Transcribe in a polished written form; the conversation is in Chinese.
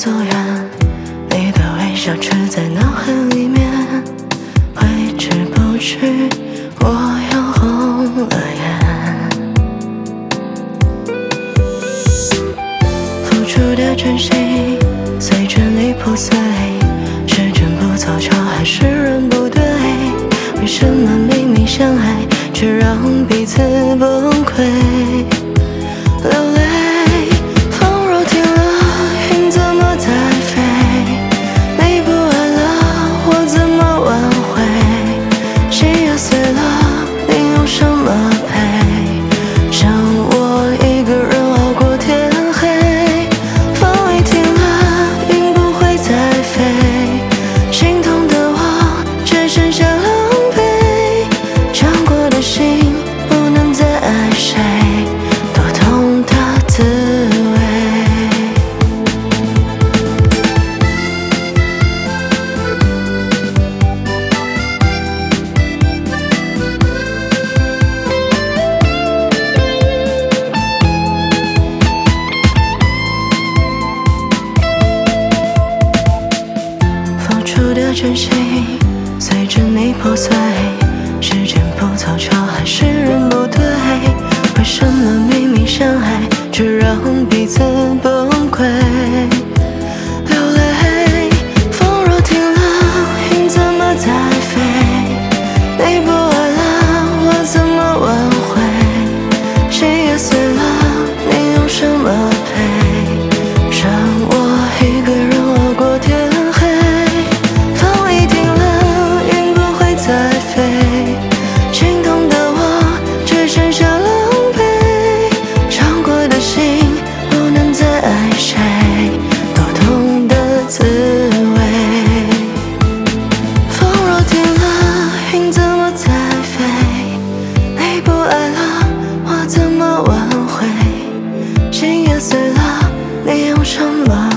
走远，你的微笑却在脑海里面，挥之不去，我又红了眼。付出的真心随着你破碎，是真不凑巧还是人不对？为什么明明相爱，却让彼此崩溃？流泪，风若停了，云怎么再飞？你不爱了，我怎么挽回？心也碎了，你用什么赔？剩我一个人熬过天黑。风一停了，云不会再飞，心痛的我只剩下狼狈。伤过的心不能再爱谁，多痛的滋味。付出的真心随着你破碎，时间不凑巧还是人不对？为什么明明相爱，却让彼此崩溃？流泪，风若停了，云怎么再飞？你不爱了，我怎么挽回？心也碎了，你用什么赔？剩我一个人熬过天黑。风一停了，云不会再飞，心痛的我只剩下狼狈。伤过的心不能再爱谁，多痛的滋味。风若停了，云怎么再飞？你不爱了，我怎么挽回？心也碎了，你用什么